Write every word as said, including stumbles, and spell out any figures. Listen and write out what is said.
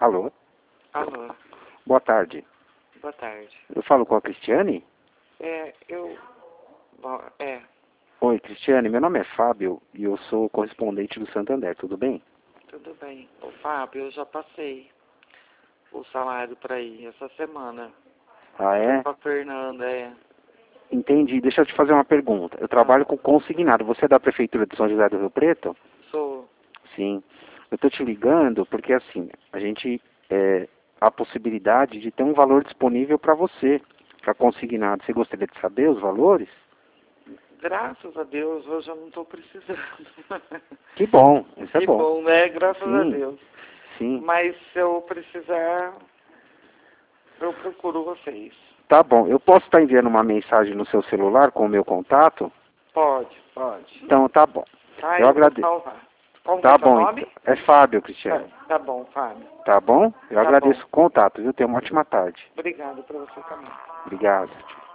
Alô? Alô, Boa tarde. boa tarde. Eu falo com a Cristiane? É, eu... Bom, é, Oi, Cristiane, meu nome é Fábio e eu sou correspondente do Santander, tudo bem? tudo bem. Ô, Fábio, eu já passei o salário para ir essa semana. Ah, Falei é? com a Fernanda, é. Entendi. Deixa eu te fazer uma pergunta. Eu trabalho com consignado. Você é da Prefeitura de São José do Rio Preto? Sou... Sim. Eu tô te ligando porque, assim, a gente... É, há a possibilidade de ter um valor disponível para você, para consignado. Você gostaria de saber os valores? Graças a Deus, hoje eu não estou precisando. Que bom, isso é Que bom. bom, né? Graças a Sim, Deus. sim. Mas se eu precisar, eu procuro vocês. Tá bom. Eu posso estar enviando uma mensagem no seu celular com o meu contato? Pode, pode. Então, tá bom. Tá, Eu eu vou agradeço. salvar. Como que Tá é seu bom, nome? então. É Fábio, Tá, Cristiano. tá bom, Fábio. Tá bom? Eu Tá agradeço bom. o contato, viu? Tenha uma ótima tarde. Obrigado para você também. Obrigado.